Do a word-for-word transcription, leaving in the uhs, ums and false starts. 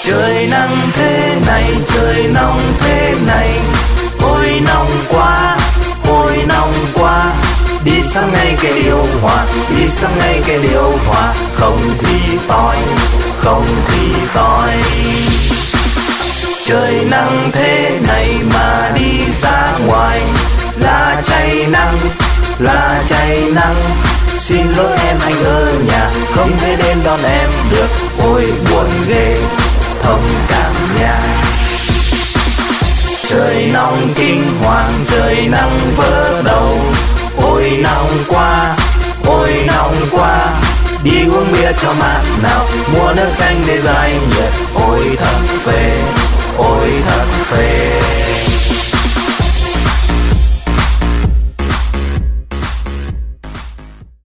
Trời nắng thế này, trời nóng thế này, ôi nóng quá, ôi nóng quá. Đi sang ngay cái điều hòa, đi sang ngay cái điều hòa, không thì tối, không thì tối. Trời nắng thế này mà đi ra ngoài là cháy nắng, là cháy nắng. Xin lỗi em anh ở nhà, không thể đến đón em được, ôi buồn ghê, thông cảm nha. Trời nóng kinh hoàng, trời nắng vỡ đầu, ôi nóng quá, ôi nóng quá. Đi uống bia cho mát nào, mua nước chanh để giải nhiệt, ôi thật phê, ôi thật phê.